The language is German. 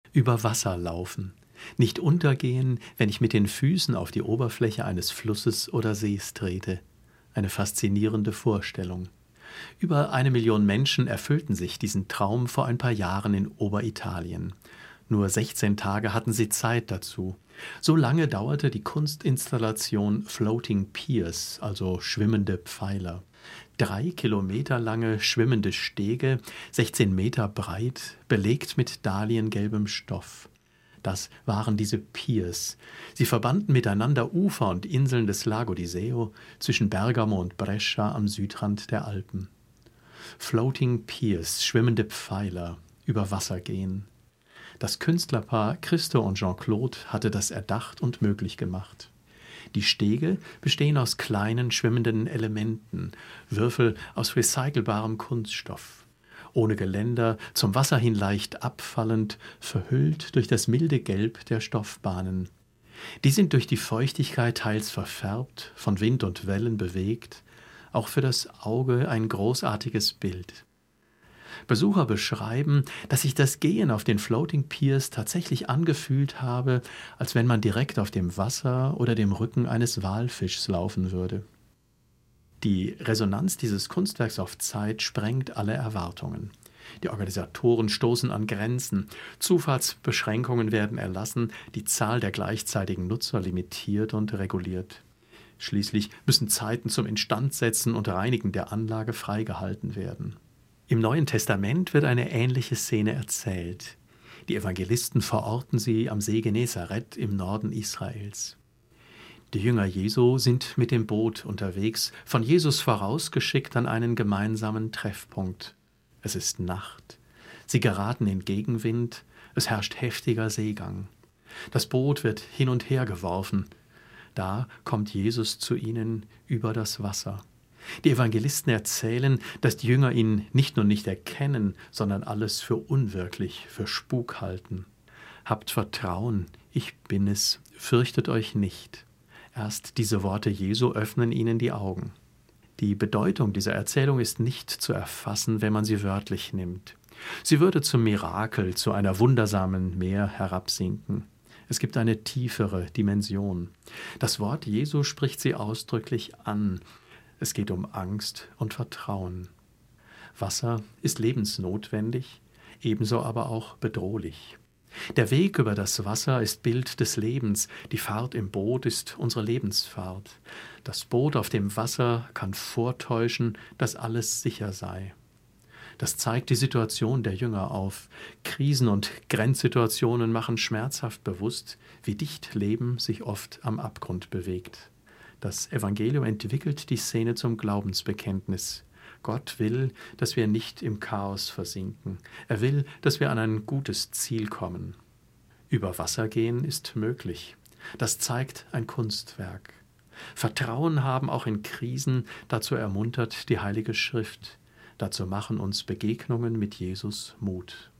Über Wasser laufen, nicht untergehen, wenn ich mit den Füßen auf die Oberfläche eines Flusses oder Sees trete. Eine faszinierende Vorstellung. Über 1 Million Menschen erfüllten sich diesen Traum vor ein paar Jahren in Oberitalien. Nur 16 Tage hatten sie Zeit dazu. So lange dauerte die Kunstinstallation Floating Piers, also schwimmende Pfeiler. 3 Kilometer lange schwimmende Stege, 16 Meter breit, belegt mit dahliengelbem Stoff. Das waren diese Piers. Sie verbanden miteinander Ufer und Inseln des Lago di Seo zwischen Bergamo und Brescia am Südrand der Alpen. Floating Piers, schwimmende Pfeiler, über Wasser gehen. Das Künstlerpaar Christo und Jean-Claude hatte das erdacht und möglich gemacht. Die Stege bestehen aus kleinen schwimmenden Elementen, Würfel aus recycelbarem Kunststoff. Ohne Geländer, zum Wasser hin leicht abfallend, verhüllt durch das milde Gelb der Stoffbahnen. Die sind durch die Feuchtigkeit teils verfärbt, von Wind und Wellen bewegt, auch für das Auge ein großartiges Bild. Besucher beschreiben, dass sich das Gehen auf den Floating Piers tatsächlich angefühlt habe, als wenn man direkt auf dem Wasser oder dem Rücken eines Walfischs laufen würde. Die Resonanz dieses Kunstwerks auf Zeit sprengt alle Erwartungen. Die Organisatoren stoßen an Grenzen, Zufahrtsbeschränkungen werden erlassen, die Zahl der gleichzeitigen Nutzer limitiert und reguliert. Schließlich müssen Zeiten zum Instandsetzen und Reinigen der Anlage freigehalten werden. Im Neuen Testament wird eine ähnliche Szene erzählt. Die Evangelisten verorten sie am See Genezareth im Norden Israels. Die Jünger Jesu sind mit dem Boot unterwegs, von Jesus vorausgeschickt an einen gemeinsamen Treffpunkt. Es ist Nacht. Sie geraten in Gegenwind, es herrscht heftiger Seegang. Das Boot wird hin und her geworfen. Da kommt Jesus zu ihnen über das Wasser. Die Evangelisten erzählen, dass die Jünger ihn nicht nur nicht erkennen, sondern alles für unwirklich, für Spuk halten. Habt Vertrauen, ich bin es, fürchtet euch nicht. Erst diese Worte Jesu öffnen ihnen die Augen. Die Bedeutung dieser Erzählung ist nicht zu erfassen, wenn man sie wörtlich nimmt. Sie würde zum Mirakel, zu einer wundersamen Meer herabsinken. Es gibt eine tiefere Dimension. Das Wort Jesu spricht sie ausdrücklich an. Es geht um Angst und Vertrauen. Wasser ist lebensnotwendig, ebenso aber auch bedrohlich. Der Weg über das Wasser ist Bild des Lebens, die Fahrt im Boot ist unsere Lebensfahrt. Das Boot auf dem Wasser kann vortäuschen, dass alles sicher sei. Das zeigt die Situation der Jünger auf. Krisen und Grenzsituationen machen schmerzhaft bewusst, wie dicht Leben sich oft am Abgrund bewegt. Das Evangelium entwickelt die Szene zum Glaubensbekenntnis. Gott will, dass wir nicht im Chaos versinken. Er will, dass wir an ein gutes Ziel kommen. Über Wasser gehen ist möglich. Das zeigt ein Kunstwerk. Vertrauen haben auch in Krisen, dazu ermuntert die Heilige Schrift. Dazu machen uns Begegnungen mit Jesus Mut.